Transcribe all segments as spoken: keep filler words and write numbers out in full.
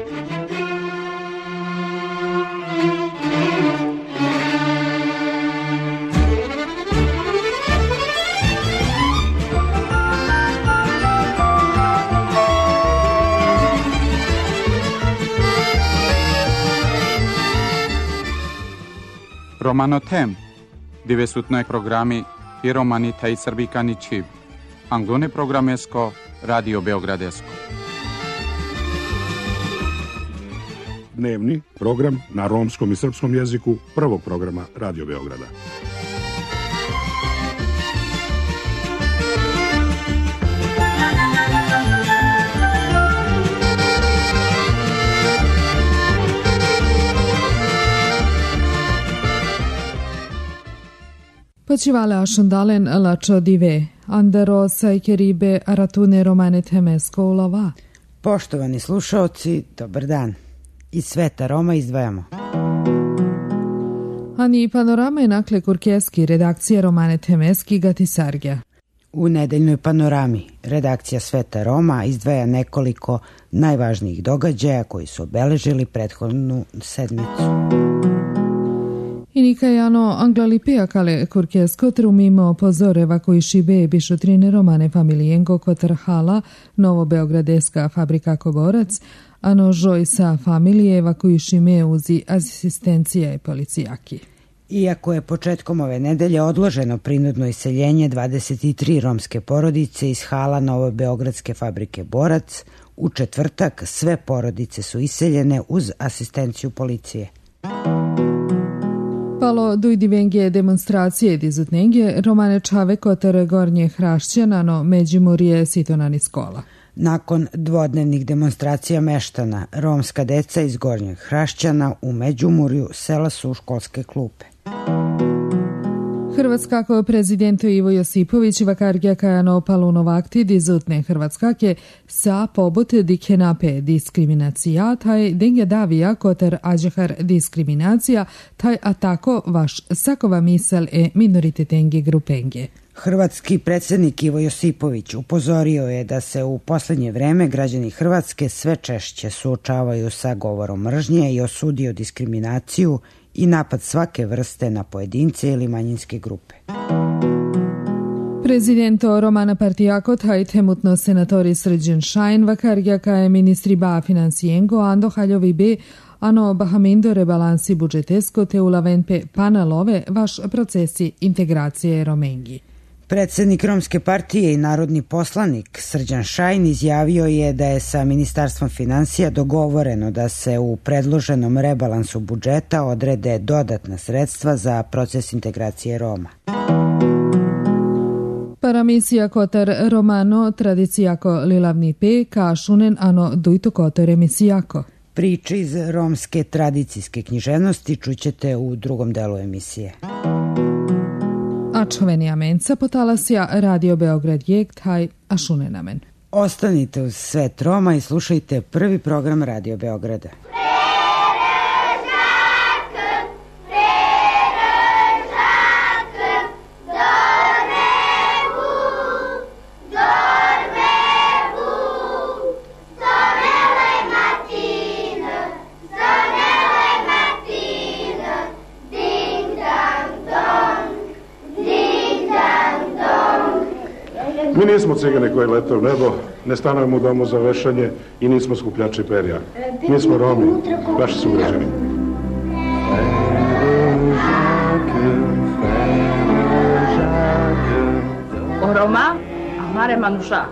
Romanotem, divesutnoj programi i romani taj srbikani čiv. Anglone programesko, Radio Beogradesko. Dnevni program na romskom i srpskom jeziku prvog programa Radio Beograda. Počivale ašundalen lačo dive, andero sajkeribe aratune romane temesko ulova. Poštovani slušaoci, dobar dan. Iz sveta Roma izdvajamo. Ani panorama je nakle kurkeski redakcije romane temeski gatisargja. U nedeljnoj panorami redakcija Sveta Roma izdvaja nekoliko najvažnijih događaja koji su obeležili prethodnu sedmicu. I nikajano anglalipea kale kurkesko trumimo pozoreva koji šibe bišotrine romane familijengo kotrhala Novo Beogradeska fabrika Koborac, ano žoj sa familijeva koji šime uzi asistencija i policijaki. Iako je početkom ove nedelje odloženo prinudno iseljenje dvadeset tri romske porodice iz hala Novo Beogradske fabrike Borac, u četvrtak sve porodice su iseljene uz asistenciju policije. Palo dujdivenge demonstracije dizutnenge romane čave kotar gornje hrašćanano Međimurje sitonani skola. Nakon dvodnevnih demonstracija meštana, romska deca iz Gornjeg Hrašćana u Međimurju sela su u školske klupe. Hrvatskako prezidento Ivo Josipović vakargja kajano palunov akti dizutne Hrvatskake sa pobote dikenape diskriminacija taj denga davija kotar ađahar diskriminacija taj atako vaš sakova misel e minoritetenge grupenge. Hrvatski predsjednik Ivo Josipović upozorio je da se u posljednje vreme građani Hrvatske sve češće suočavaju sa govorom mržnje i osudio diskriminaciju i napad svake vrste na pojedince ili manjinske grupe. Prezidento Romana Partijako taj temutno senatori Srđan Šajn vakargja kaje ministri ba finansijengo ando haljovi be ano bahamindo rebalansi budžetesko te ulavenpe panelove vaš procesi integracije romengi. Predsjednik Romske partije i narodni poslanik Srđan Šajn izjavio je da je sa Ministarstvom financija dogovoreno da se u predloženom rebalansu budžeta odrede dodatna sredstva za proces integracije Roma. Paramisija kotar romano tradicijako lilavni pe kašunen ano dujto kotar emisijako. Priče iz romske tradicijske književnosti čućete u drugom delu emisije. A čovenija menca potalasija Radio Beograd jek taj ašunenamen. Ostanite uz Svet Roma i slušajte prvi program Radio Beograda. Mi nismo cigane koji lete u nebo, ne stanujemo u domu za vešanje i nismo skupljači perja. Mi smo Romi, vaši sugrađani. O Roma, amare manuša.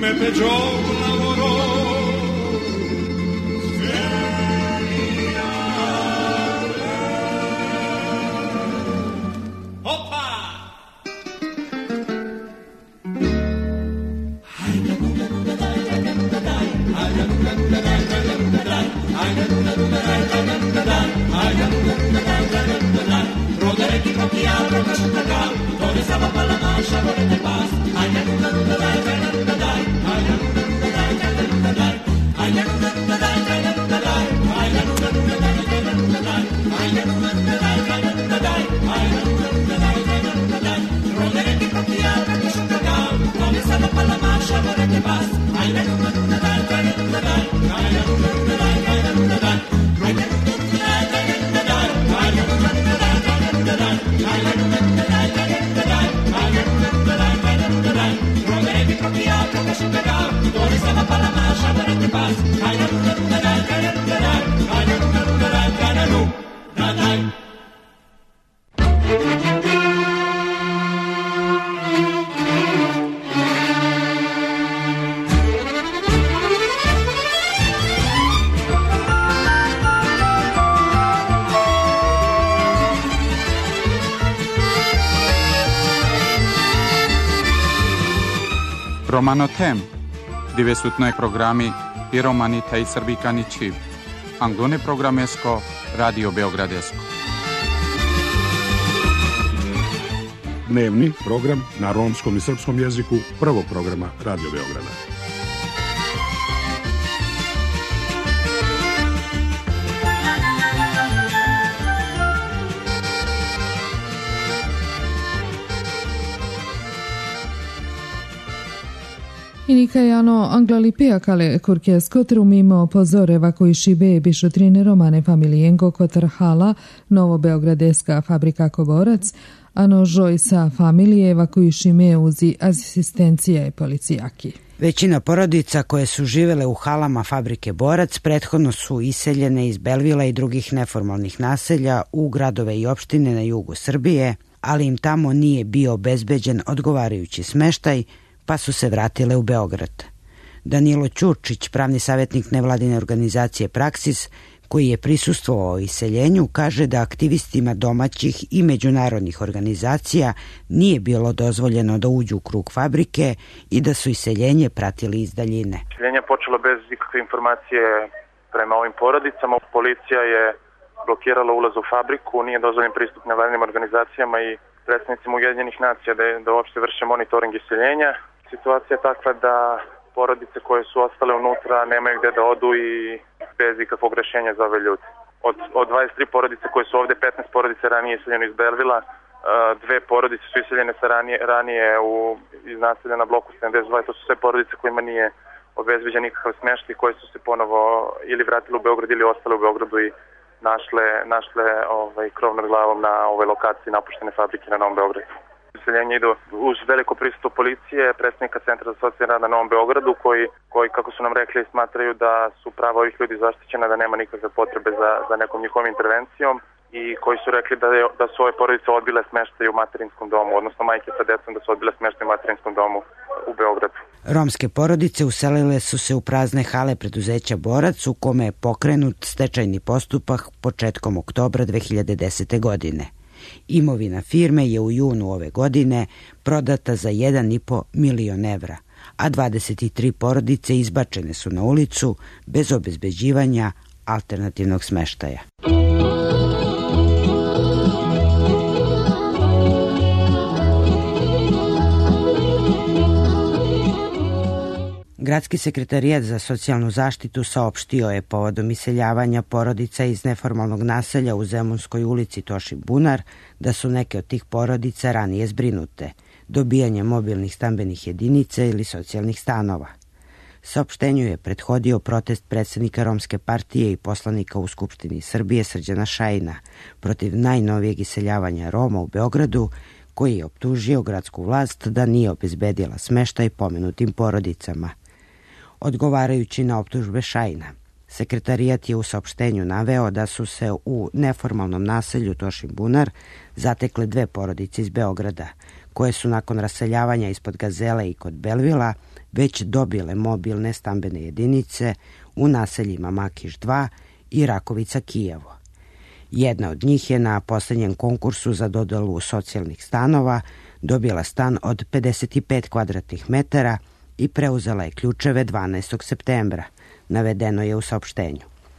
me peggior lavoro. Rodere chi pochi altro che c'è cacao, dove stava per la mancia volete pas. Ai la luna luna dai, dai la luna dai, ai la luna luna dai, dai la luna dai, ai la luna luna dai, dai la luna dai, ai la luna luna dai, dai la luna dai, ai la luna luna dai, dai la luna dai, ai la luna luna dai, dai la luna dai. Rodere chi pochi altro che c'è cacao, dove stava per la mancia volete pas. Ai la luna luna dai, dai la luna dai, ai la luna luna dai, dai la luna dai, ai la luna luna dai, dai la luna dai, ai la luna luna dai, dai la luna dai. Ai la luna luna dai, dai la luna dai, ai la luna luna dai, dai la luna dai. Rodere chi pochi altro che c'è cacao, dove stava per la mancia volete pas. Ai la luna luna dai, dai la luna dai, ai la luna luna dai, dai la luna dai. Romano Tem, devetdeseti programi i romani taj srbikani čiv. Anglone programesko, Radio Beogradesko. Dnevni program na romskom i srpskom jeziku prvog programa Radio Beograda. Inicaano Anglalipea cale curchesco trumimo pozoreva coi šibe bišotrine romane familijengo kotar hala Novo Beogradeska fabrika Koborac, ano žoj sa familije evakuišime uzi asistencije policijaki. Većina porodica koje su živele u halama fabrike Borac prethodno su iseljene iz Belvila i drugih neformalnih naselja u gradove i opštine na jugu Srbije, ali im tamo nije bio obezbeđen odgovarajući smeštaj, pa su se vratile u Beograd. Danilo Ćurčić, pravni savjetnik nevladine organizacije Praksis, koji je prisustvovao iseljenju, kaže da aktivistima domaćih i međunarodnih organizacija nije bilo dozvoljeno da uđu u krug fabrike i da su iseljenje pratili iz daljine. Iseljenje je počelo bez ikakve informacije prema ovim porodicama. Policija je blokirala ulaz u fabriku, nije dozvoljen pristup nevladinim organizacijama i predstavnicima Ujedinjenih nacija da, da uopšte vrše monitoring iseljenja. Situacija je takva da porodice koje su ostale unutra nemaju gde da odu i bez ikakvog rešenja za ove ljude. Od, od dvadeset tri porodice koje su ovde, petnaest porodice ranije iseljeno iz Belvila, dve porodice su iseljene sa ranije, ranije u, iz naselja na bloku sedamdeset dva. To su sve porodice kojima nije obezbeđen nikakav smeštaj, koje su se ponovo ili vratile u Beograd ili ostale u Beogradu i našle, našle ovaj, krov nad glavom na ovoj lokaciji napuštene fabrike na Novom Beogradu. Iseljenje idu uz veliko prisustvo policije, predstavnika Centra za socijalni rad na Novom Beogradu, koji, koji, kako su nam rekli, smatraju da su prava ovih ljudi zaštićena, da nema nikakve potrebe za, za nekom njihovom intervencijom i koji su rekli da, je, da su ove porodice odbile smeštaj u materinskom domu, odnosno majke sa decom da su odbile smeštaj u materinskom domu u Beogradu. Romske porodice uselile su se u prazne hale preduzeća Borac, u kome je pokrenut stečajni postupak početkom oktobra dve hiljade desete. godine. Imovina firme je u junu ove godine prodata za jedan i po milion evra, a dvadeset tri porodice izbačene su na ulicu bez obezbeđivanja alternativnog smeštaja. Gradski sekretarijat za socijalnu zaštitu saopštio je povodom iseljavanja porodica iz neformalnog naselja u Zemunskoj ulici Tošin Bunar da su neke od tih porodica ranije zbrinute, dobijanjem mobilnih stambenih jedinica ili socijalnih stanova. Saopštenju je prethodio protest predsjednika Romske partije i poslanika u Skupštini Srbije Srđana Šajina protiv najnovijeg iseljavanja Roma u Beogradu, koji je optužio gradsku vlast da nije obezbedila smeštaj pomenutim porodicama. Odgovarajući na optužbe Šajina, sekretarijat je u saopštenju naveo da su se u neformalnom naselju Tošin Bunar zatekle dve porodice iz Beograda, koje su nakon raseljavanja ispod Gazele i kod Belvila već dobile mobilne stambene jedinice u naseljima Makiš dva i Rakovica Kijevo. Jedna od njih je na posljednjem konkursu za dodelu socijalnih stanova dobila stan od pedeset pet kvadratnih metara i preuzela je ključeve dvanaestog septembra, navedeno je u saopštenju.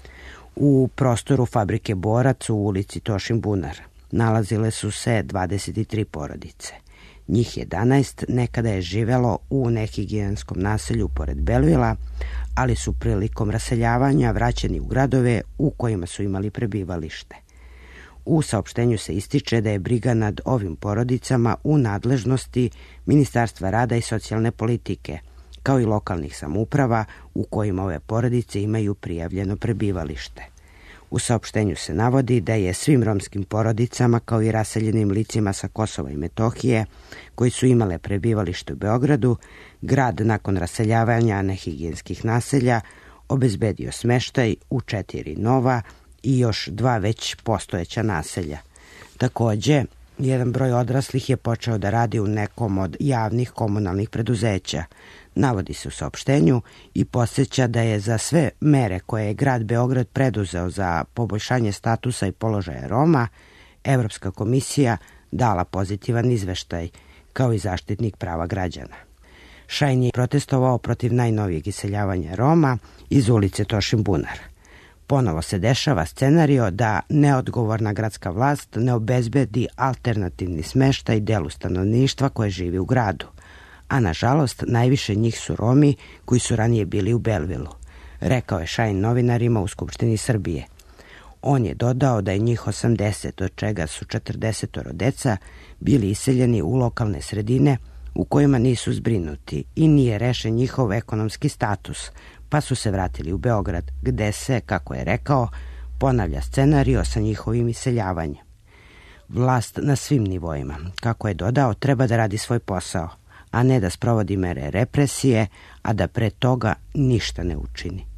U prostoru fabrike Borac u ulici Tošin Bunar nalazile su se dvadeset tri porodice. Njih jedanaest nekada je živelo u nehigijenskom naselju pored Belvila, ali su prilikom raseljavanja vraćeni u gradove u kojima su imali prebivalište. U saopštenju se ističe da je briga nad ovim porodicama u nadležnosti Ministarstva rada i socijalne politike, kao i lokalnih samouprava u kojima ove porodice imaju prijavljeno prebivalište. U saopštenju se navodi da je svim romskim porodicama, kao i raseljenim licima sa Kosova i Metohije, koji su imale prebivalište u Beogradu, grad nakon raseljavanja nehigijenskih naselja obezbedio smeštaj u četiri nova i još dva već postojeća naselja. Takođe, jedan broj odraslih je počeo da radi u nekom od javnih komunalnih preduzeća, navodi se u saopštenju i podsjeća da je za sve mere koje je grad Beograd preduzeo za poboljšanje statusa i položaja Roma, Evropska komisija dala pozitivan izveštaj, kao i zaštitnik prava građana. Šajn je protestovao protiv najnovijeg iseljavanja Roma iz ulice Tošin Bunar. Ponovo se dešava scenario da neodgovorna gradska vlast ne obezbedi alternativni smeštaj delu stanovništva koje živi u gradu, a nažalost najviše njih su Romi koji su ranije bili u Belvilu, rekao je Šajn novinarima u Skupštini Srbije. On je dodao da je njih osamdeset, od čega su četrdeset deca, bili iseljeni u lokalne sredine u kojima nisu zbrinuti i nije rešen njihov ekonomski status, pa su se vratili u Beograd, gde se, kako je rekao, ponavlja scenario sa njihovim iseljavanjem. Vlast na svim nivoima, kako je dodao, treba da radi svoj posao, a ne da sprovodi mere represije, a da pre toga ništa ne učini.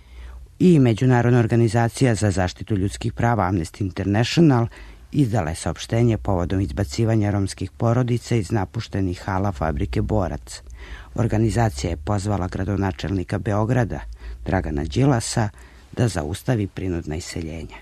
I Međunarodna organizacija za zaštitu ljudskih prava Amnesty International izdala je saopštenje povodom izbacivanja romskih porodica iz napuštenih hala fabrike Borac. Organizacija je pozvala gradonačelnika Beograda, Dragana Đilasa, da zaustavi prinudna iseljenja.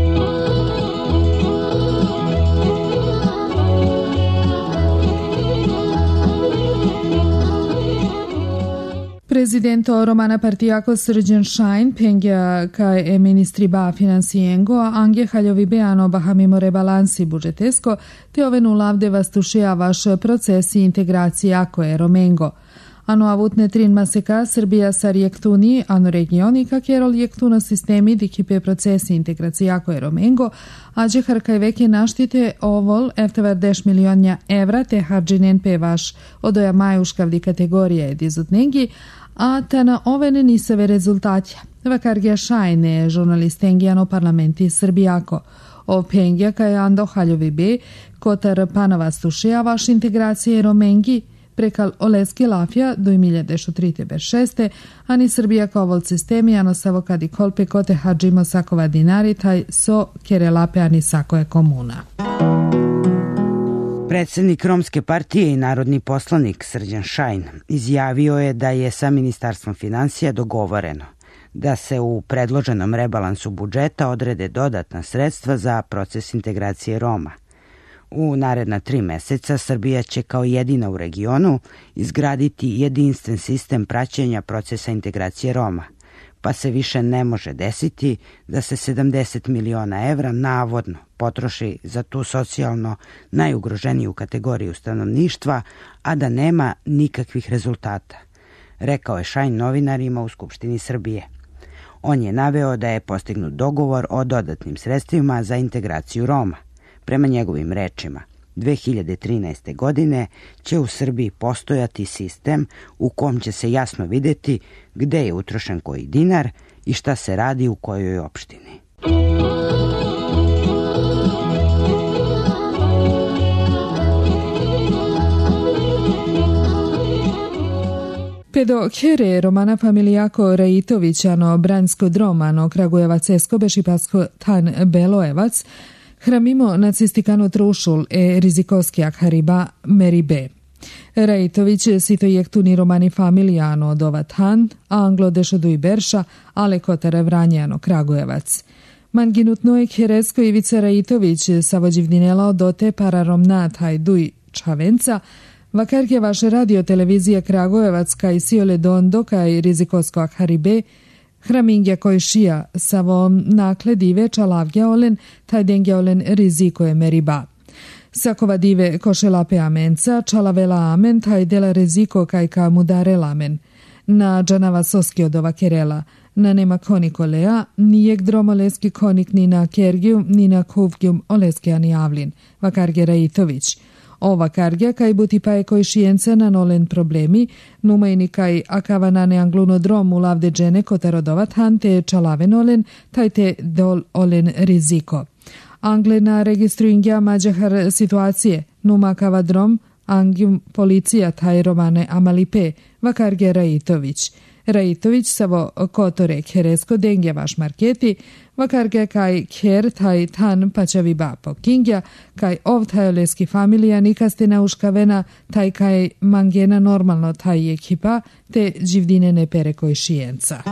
Presidento Romana Partijako Srđan Šajn pengia ca e ministri ba finansiengo anche haljovi beano bahamimo rebalansi budžetesko te ove nulavde vastušijavaš procesi integracije ako je Romengo. Ano avutne trin maseka Srbija sa rjektuni ano regioni ka kerol rjektuna sistemi dikipe procesi integracije ako je Romengo, a džehar kaj veke naštite ovol eftevar milionja evra te harđinen pevaš odoja majuškavdi kategorije edizutnengi, a ta na ove ne nisave rezultatja. Vakargija šajne žurnalistengijano parlamenti Srbijako. O pengija kaj ando haljovi be, kotar panova stušija vaš integracije Romengi, prekal oleski lafja do imiljade šutrite ber šeste, ani Srbija kao vol sistemi, ano savo kadi kolpe kote hađimo sakova dinari, taj so kere lape ani sakoje komuna. Predsednik Romske partije i narodni poslanik Srđan Šajn izjavio je da je sa Ministarstvom financija dogovoreno da se u predloženom rebalansu budžeta odrede dodatna sredstva za proces integracije Roma. U naredna tri meseca Srbija će kao jedina u regionu izgraditi jedinstven sistem praćenja procesa integracije Roma, pa se više ne može desiti da se sedamdeset miliona evra navodno potroši za tu socijalno najugroženiju kategoriju stanovništva, a da nema nikakvih rezultata, rekao je Šajn novinarima u Skupštini Srbije. On je naveo da je postignut dogovor o dodatnim sredstvima za integraciju Roma. Prema njegovim rečima, dve hiljade trinaeste. godine će u Srbiji postojati sistem u kom će se jasno videti gde je utrošen koji dinar i šta se radi u kojoj opštini. Pedo kjere Romana familijako Rajitovićano Bransko Dromano Kragujevac Esko Bešipasko Tan Belojevac Hramimo nacistikano trušul e rizikoskijak hariba meribe. Rejtović sito jektuni romani familijano dovat han, anglo dešoduj berša, ale kotare vranjano Kragujevac. Manginutnoj Heresko Ivica Rejtović savođivdinelao dote pararomnat hajduj čavenca, vakarke vaše radio televizija Kragujevac kaj siole dondo kaj rizikosko haribe, hramingja koj šija savom nakle dive čalavgja olen, taj dengja olen riziko je meriba. Sakova dive košelape amenca, čalavela amen, taj dela riziko kaj ka mudare lamen. Na džanava soski od ova kerela, na nema konik olea, nijek drom oleski konik ni na kergiju, ni na kuvgjum oleski ani avlin, vakarge Rejtović. Ova kargja kaj buti pa je koj šijence na nolen problemi, numajni kaj akava na neangluno drom u lavde džene kotarodovat han te čalaven olen, taj te dol olen riziko. Angle na registruingja mađahar situacije, numa kava drom, angjum policija taj romane amalipe, vakarge Rejtović. Rejtović savo kotore Heresko dengja vaš marketi, vakarge kaj kjer taj tan pačavi bapo kingja, kaj ov tajoleski familija nikaste nauškavena, taj kaj mangena normalno taj ekipa, te dživdine ne pere koj šijenca.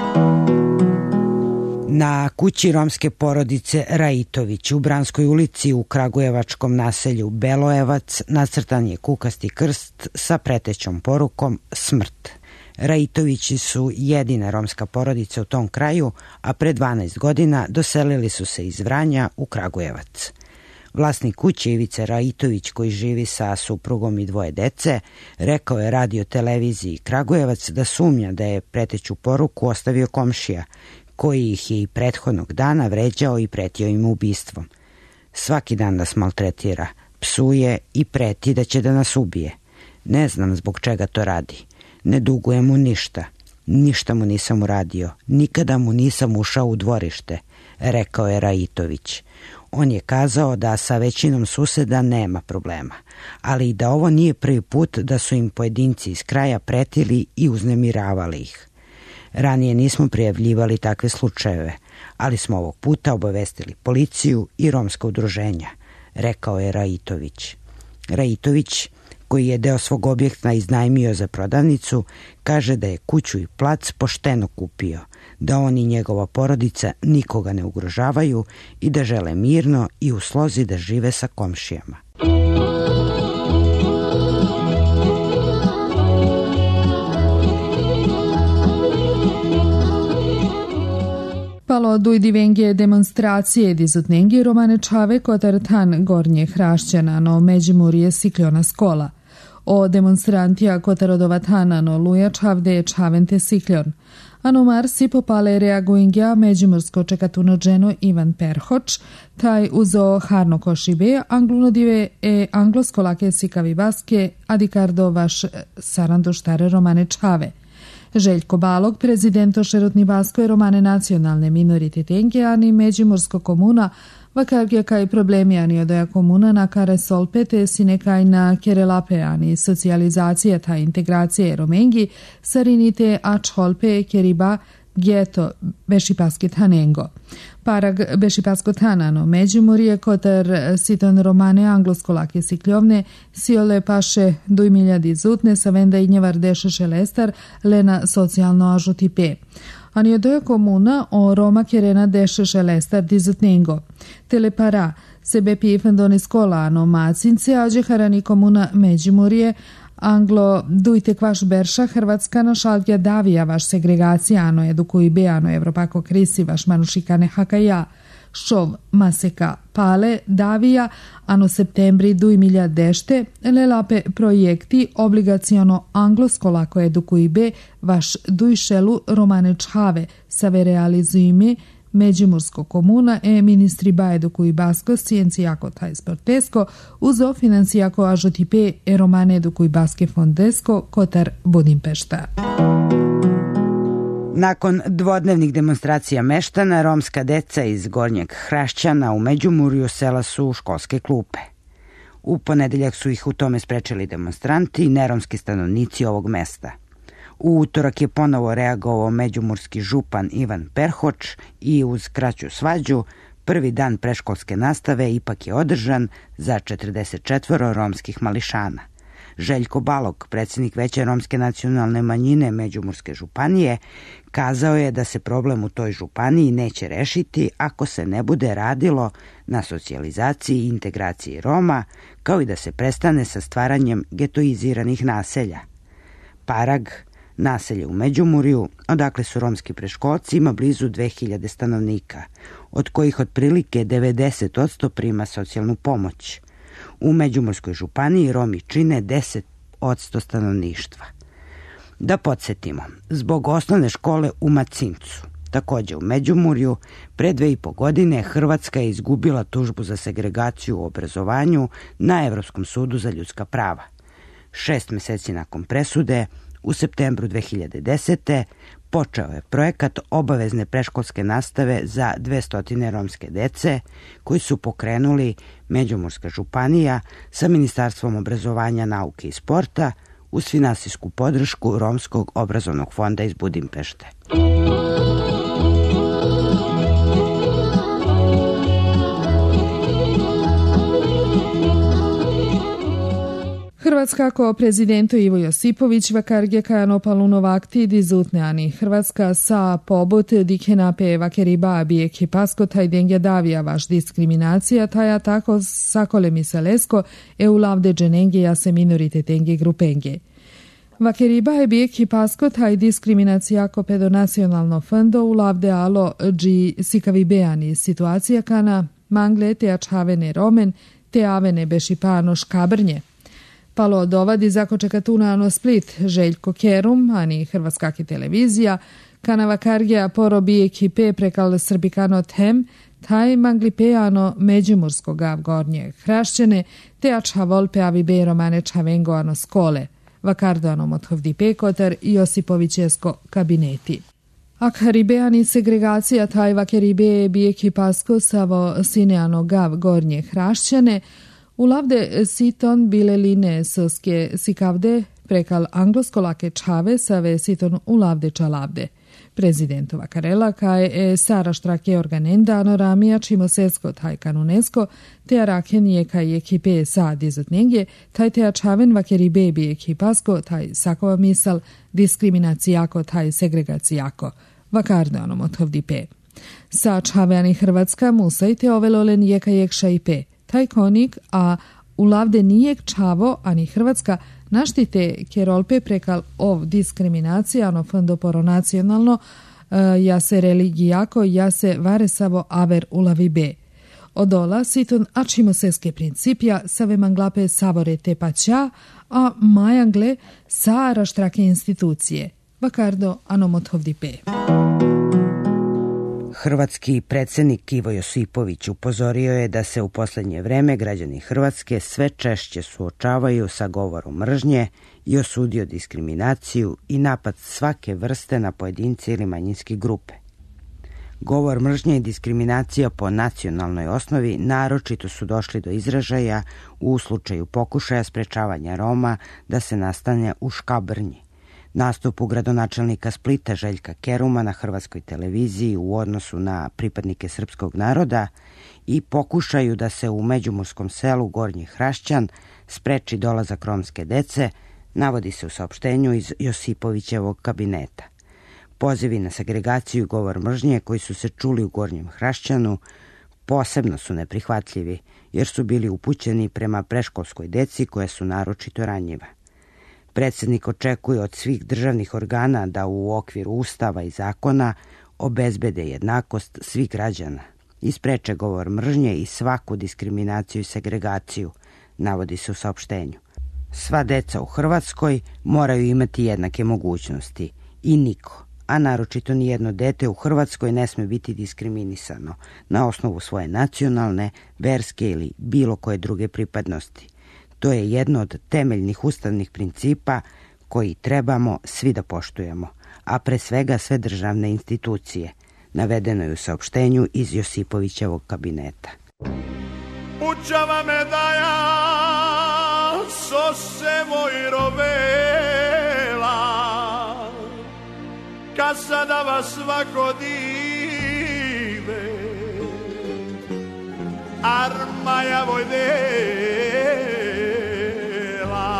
Na kući romske porodice Rajitović u Branskoj ulici u kragujevačkom naselju Belojevac nacrtan je kukasti krst sa pretećom porukom smrt. Rajitovići su jedina romska porodica u tom kraju, a pre dvanaest godina doselili su se iz Vranja u Kragujevac. Vlasnik kuće Ivica Rajitović, koji živi sa suprugom i dvoje dece, rekao je radio televiziji Kragujevac da sumnja da je preteću poruku ostavio komšija, koji ih je i prethodnog dana vređao i pretio im ubistvom. Svaki dan nas maltretira, psuje i preti da će da nas ubije. Ne znam zbog čega to radi. Ne dugujem mu ništa. Ništa mu nisam uradio. Nikada mu nisam ušao u dvorište, rekao je Rajitović. On je kazao da sa većinom suseda nema problema, ali i da ovo nije prvi put da su im pojedinci iz kraja pretili i uznemiravali ih. Ranije nismo prijavljivali takve slučajeve, ali smo ovog puta obavestili policiju i romska udruženja, rekao je Rajitović. Rajitović, koji je deo svog objekta iznajmio za prodavnicu, kaže da je kuću i plac pošteno kupio, da on i njegova porodica nikoga ne ugrožavaju i da žele mirno i u slozi da žive sa komšijama. Palo duj divenge demonstracije dizutnengi romane čave kotar tan gornje hrašćana no Međimurje sikljona skola. O demonstrantija kotarodova tana no luja čavde čavente sikljon. Ano marsi popale reaguingja međimursko čekatuno dženo Ivan Perhoč, taj uzo harno košibe, anglunodive e angloskolake sikavi baske, adikardo vaš sarando štare romane čave. Željko Balog, prezidento šerotni basko i romane nacionalne minorititenke, ani Međimursko komuna, vakarge kaj problemi ani odoja komuna na kare solpete sine kaj na kerelape ani socijalizacija ta integracija romengi, sarinite a čolpe keriba geto bešipaske tanengo. Parag bešipasko tanano Međimurje kotar siton romane angloskolake sikljovne siole paše duj miljadi zutne sa venda i njevar deše šelestar lena socijalno ažutipe. Ani odoja komuna o Roma kerena deše šelestar dizutnengo. Telepara sebe pifendoni skolano macince ađe harani komuna Međimurje Anglo dujte kvaš berša Hrvatska na šalgja davija vaš segregacijano edukuj beano Evropako krisi vaš manušikane hakaja. Šov maseka pale davija ano septembri duj milja dešte lelape projekti obligaciono angloskolako edukuj be vaš duj šelu romane čave save realizujme Međimursko komuna e ministri ba edukuj basko sciencijako taj sportesko uzo financijako ažotipe e romane edukuj baske fondesko kotar Budimpešta. Nakon dvodnevnih demonstracija meštana, romska deca iz Gornjeg Hrašćana u Međimurju sela su u školske klupe. U ponedeljak su ih u tome sprečili demonstranti i neromski stanovnici ovog mesta. U utorak je ponovo reagovao međumurski župan Ivan Perhoč i uz kraću svađu prvi dan predškolske nastave ipak je održan za četrdeset četvoro romskih mališana. Željko Balog, predsjednik Veća romske nacionalne manjine Međimurske županije, kazao je da se problem u toj županiji neće rešiti ako se ne bude radilo na socijalizaciji i integraciji Roma, kao i da se prestane sa stvaranjem getoiziranih naselja. Parag, naselje u Međimurju, odakle su romski predškolci, ima blizu dve hiljade stanovnika, od kojih otprilike devedeset posto prima socijalnu pomoć. U Međimurskoj županiji Romi čine deset posto stanovništva. Da podsjetimo, zbog osnovne škole u Macincu, također u Međimurju, pre dve i po godine Hrvatska je izgubila tužbu za segregaciju u obrazovanju na Evropskom sudu za ljudska prava. Šest mjeseci nakon presude, u septembru dve hiljade desete. počeo je projekat obavezne predškolske nastave za dvesta romske dece koji su pokrenuli Međimurska županija sa Ministarstvom obrazovanja, nauke i sporta uz finansijsku podršku Romskog obrazovnog fonda iz Budimpešte. Hrvatska ko prezidentu Ivo Josipović vakarge kajano palunova akti zutneani. Hrvatska sa pobut dikenape vakeriba bije kipasko taj dengja davija vaš diskriminacija taja tako sakole misalesko e ulavde dženenge jase minoritetenge grupenge. Vakeriba je bije kipasko taj diskriminacija ko pedonacionalno fondo ulavde alo dži sikavibeani situacija kana mangle te ačhavene romen te avene bešipano škabrnje. Palo dovadi zakočekatuna ano Split, Željko Kerum, ani Hrvatskaki televizija, kanava kargija porobi ekipe prekal srbikano tem, taj manglipejano međimursko gav gornje hrašćene, te ačha volpe avi be romane čavengo ano skole, vakardo ano mothovdi pekotar i Josipovićesko kabineti. Ak ribeani segregacija taj vakeribe bi ekipasko savo sineano gav gornje hrašćene, ulavde siton bile line soske sikavde prekal anglosko-lake čave save siton ulavde čalavde. Prezidentova karela kaj e Sara štrake organenda anoramija čimo sesko taj kanunesko te arakenije kaj ekipe sa dizotnenge taj te čaven vakeri bebi ekipasko taj sakova misal diskriminacijako taj segregacijako vakarde onom othovdi pe. Sa čaveani Hrvatska musajte ovelolen jeka jekša i pe. Taj konik, a ulavde nijek čavo, ani Hrvatska, naštite kerolpe prekal ov diskriminacija, ano fondo poronacionalno, uh, ja se religijako, ja se varesavo aver ulavi be. Odola siton ačimo seske principja, save manglape savore te paća, a majangle sa raštrake institucije. Vakardo ano mothovdi pe. Hrvatski predsjednik Ivo Josipović upozorio je da se u posljednje vreme građani Hrvatske sve češće suočavaju sa govorom mržnje i osudio diskriminaciju i napad svake vrste na pojedince ili manjinske grupe. Govor mržnje i diskriminacija po nacionalnoj osnovi naročito su došli do izražaja u slučaju pokušaja sprečavanja Roma da se nastane u Škabrnji. Nastupu gradonačelnika Splita Željka Keruma na Hrvatskoj televiziji u odnosu na pripadnike srpskog naroda i pokušaju da se u međimurskom selu Gornji Hrašćan spreči dolazak romske dece, navodi se u saopštenju iz Josipovićevog kabineta. Pozivi na segregaciju i govor mržnje koji su se čuli u Gornjem Hrašćanu posebno su neprihvatljivi jer su bili upućeni prema predškolskoj deci koja su naročito ranjiva. Predsjednik očekuje od svih državnih organa da u okviru ustava i zakona obezbede jednakost svih građana i spreče govor mržnje i svaku diskriminaciju i segregaciju, navodi se u saopštenju. Sva deca u Hrvatskoj moraju imati jednake mogućnosti i niko, a naročito nijedno dete u Hrvatskoj ne sme biti diskriminisano na osnovu svoje nacionalne, verske ili bilo koje druge pripadnosti. To je jedno od temeljnih ustavnih principa koji trebamo svi da poštujemo, a pre svega sve državne institucije, navedeno je u saopštenju iz Josipovićevog kabineta. Pučava me daja sose moj rovela, kad sada vas svako dive, armaja vojdela,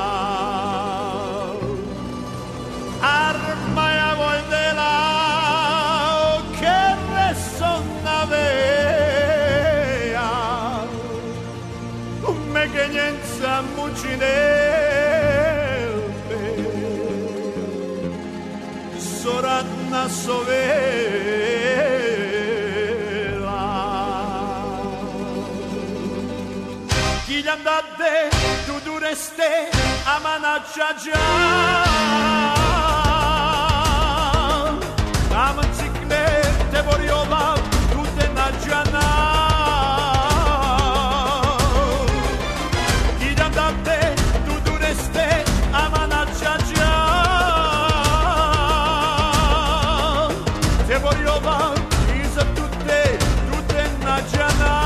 armaja vojdela, che resonna vea, me che nienza mucinelte, soranna sovela. Gli andate, tu dureste a manaccia già, a mancicne te voriova tutte nagiana. Gli andate, tu dureste a manaccia già, te voriova isa tutte, tutte nagiana.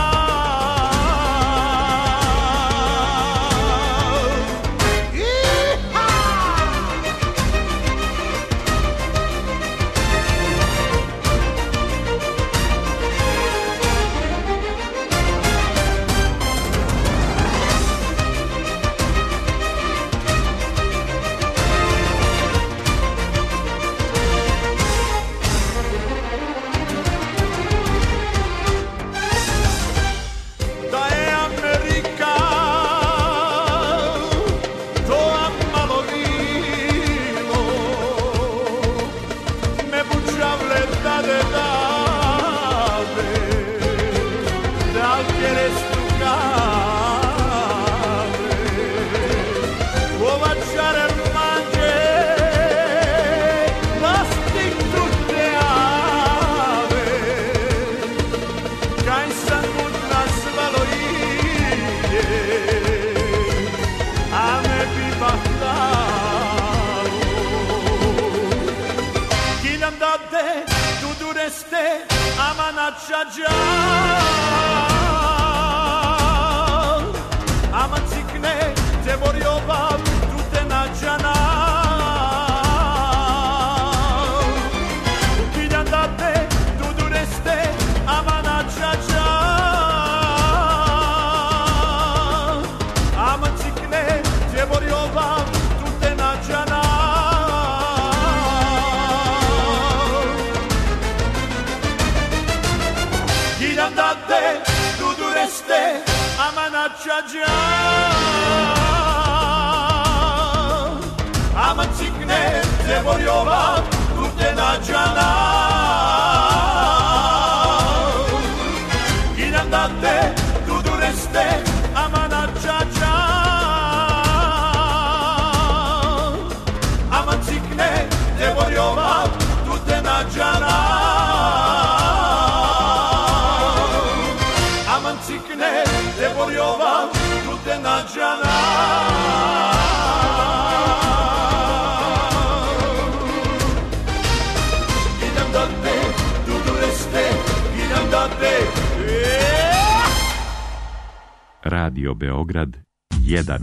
Radio Beograd jedan.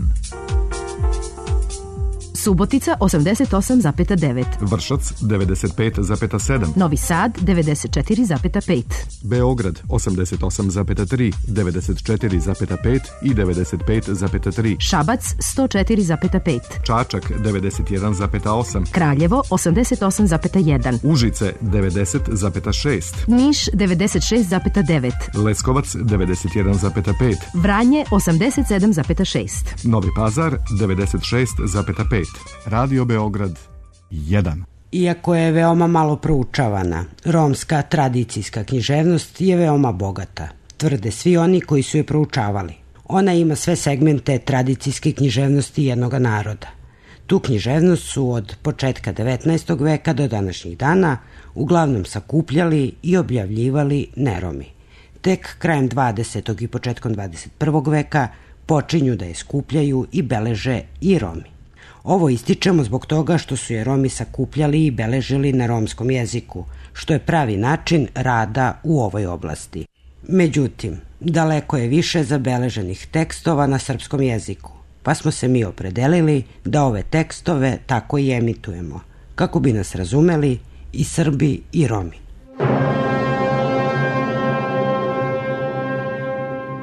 Subotica osamdeset osam zarez devet. Vršac devedeset pet zarez sedam. Novi Sad devedeset četiri zarez pet. Beograd osamdeset osam zarez tri, devedeset četiri zarez pet i devedeset pet zarez tri. Šabac sto četiri zarez pet. Čačak devedeset jedan zarez osam. Kraljevo osamdeset osam zarez jedan. Užice devedeset zarez šest. Niš devedeset šest zarez devet. Leskovac devedeset jedan zarez pet. Vranje osamdeset sedam zarez šest. Novi Pazar devedeset šest zarez pet. Radio Beograd jedan. Iako je veoma malo proučavana, romska tradicijska književnost je veoma bogata, tvrde svi oni koji su je proučavali. Ona ima sve segmente tradicijske književnosti jednog naroda. Tu književnost su od početka devetnaestog veka do današnjih dana uglavnom sakupljali i objavljivali neromi. Tek krajem dvadesetog i početkom dvadeset prvog veka počinju da je skupljaju i beleže i Romi. Ovo ističemo zbog toga što su je Romi sakupljali i beležili na romskom jeziku, što je pravi način rada u ovoj oblasti. Međutim, daleko je više zabeleženih tekstova na srpskom jeziku, pa smo se mi opredelili da ove tekstove tako i emitujemo, kako bi nas razumeli i Srbi i Romi.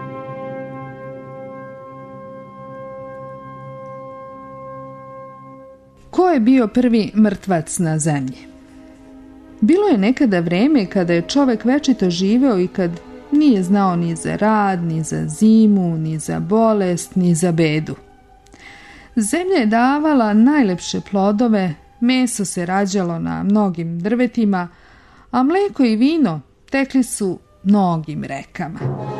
je bio prvi mrtvac na zemlji. Bilo je nekada vreme kada je čovek večito živeo i kad nije znao ni za rad, ni za zimu, ni za bolest, ni za bedu. Zemlja je davala najlepše plodove, meso se rađalo na mnogim drvetima, a mleko i vino tekli su mnogim rekama.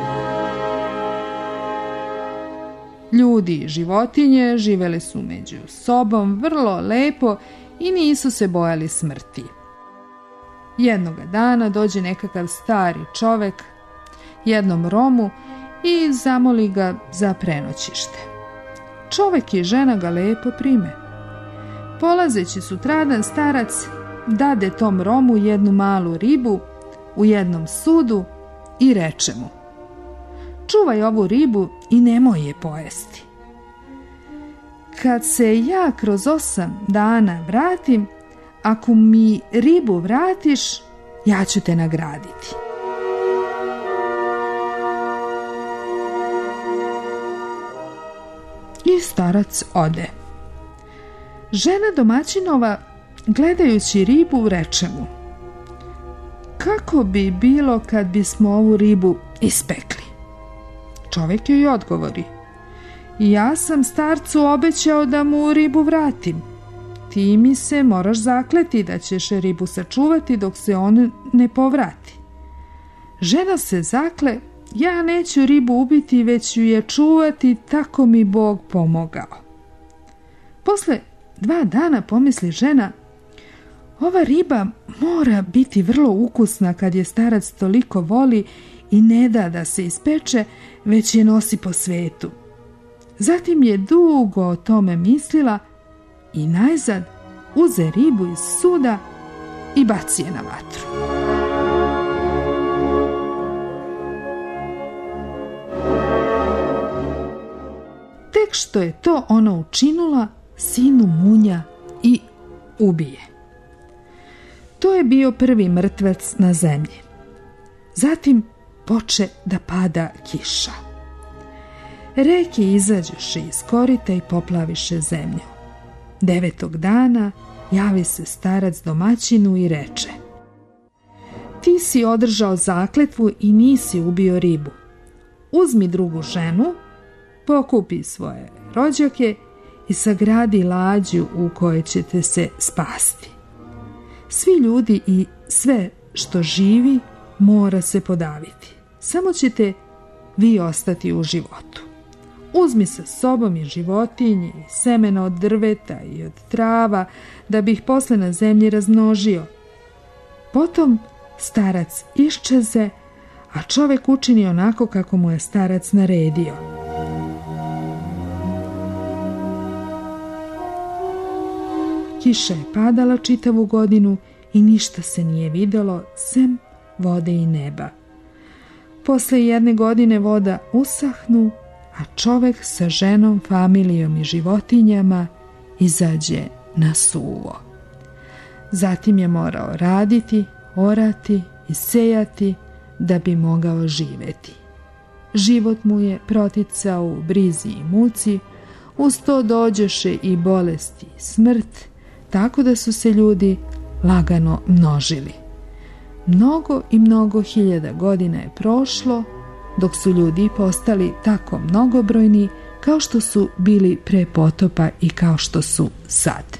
Ljudi i životinje živeli su među sobom vrlo lepo i nisu se bojali smrti. Jednoga dana dođe nekakav stari čovek jednom Romu i zamoli ga za prenoćište. Čovek i žena ga lepo prime. Polazeći sutradan, starac dade tom Romu jednu malu ribu u jednom sudu i reče mu: čuvaj ovu ribu i nemoj je pojesti. Kad se ja kroz osam dana vratim, ako mi ribu vratiš, ja ću te nagraditi. I starac ode. Žena domaćinova, gledajući ribu, reče mu: kako bi bilo kad bismo ovu ribu ispekli? Čovjek joj odgovori: ja sam starcu obećao da mu ribu vratim. Ti mi se moraš zakleti da ćeš ribu sačuvati dok se on ne povrati. Žena se zakle: ja neću ribu ubiti, već ju je čuvati, tako mi Bog pomogao. Posle dva dana pomisli žena: ova riba mora biti vrlo ukusna kad je starac toliko voli i ne da da se ispeče, već je nosi po svetu. Zatim je dugo o tome mislila i najzad uze ribu iz suda i baci je na vatru. Tek što je to ona učinila, sinu munja i ubije. To je bio prvi mrtvac na zemlji. Zatim poče da pada kiša. Reke izađoše iz korita i poplaviše zemlju. Devetog dana javi se starac domaćinu i reče: ti si održao zakletvu i nisi ubio ribu. Uzmi drugu ženu, pokupi svoje rođake i sagradi lađu u kojoj ćete se spasti. Svi ljudi i sve što živi mora se podaviti. Samo ćete vi ostati u životu. Uzmi sa sobom i životinje i semena od drveta i od trava, da bi ih posle na zemlji razmnožio. Potom starac iščeze, a čovek učini onako kako mu je starac naredio. Kiša je padala čitavu godinu i ništa se nije videlo sem vode i neba. Posle jedne godine voda usahnu, a čovek sa ženom, familijom i životinjama izađe na suvo. Zatim je morao raditi, orati i sejati da bi mogao živeti. Život mu je proticao u brizi i muci, uz to dođoše i bolesti i smrt, tako da su se ljudi lagano množili. Mnogo i mnogo hiljada godina je prošlo, dok su ljudi postali tako mnogobrojni kao što su bili pre potopa i kao što su sad.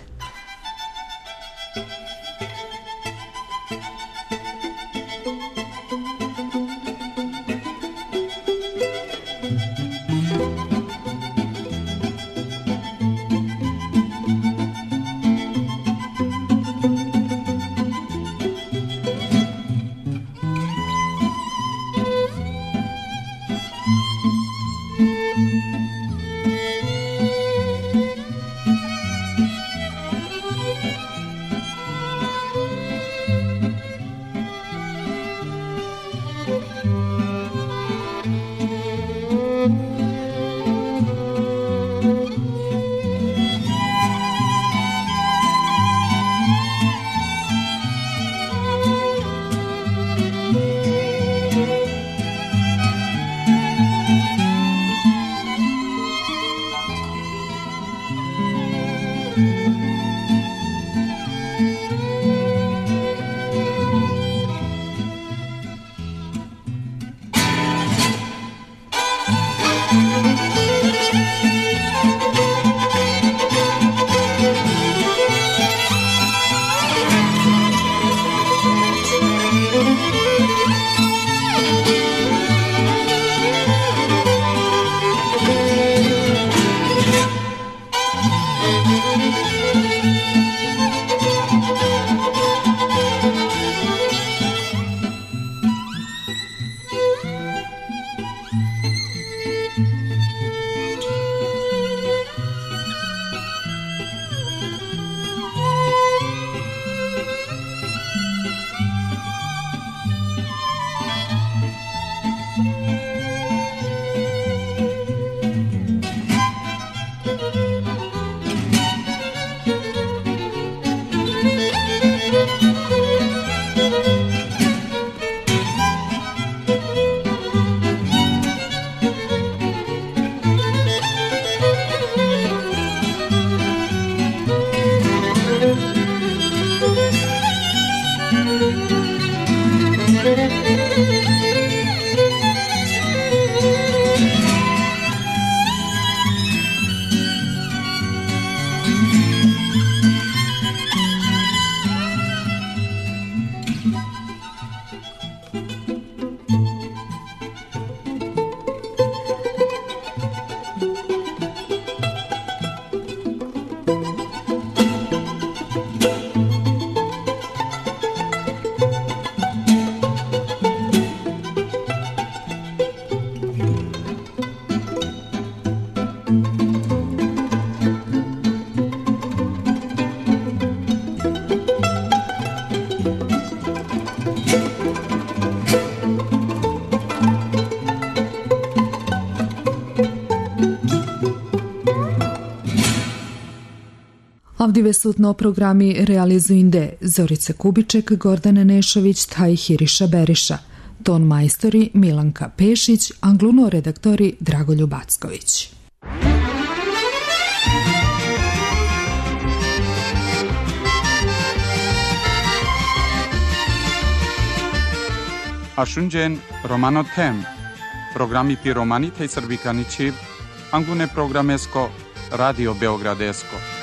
Avdive sutno programi realizuinde Zorica Kubiček, Gordana Nešović, taj Hiriša Beriša. Ton majstori Milanka Pešić, angluno redaktori Dragoljub Acković. Ashunjen Romano Tem, programi pi romani tej srbikani čiv, angune programesko Radio Beogradesko.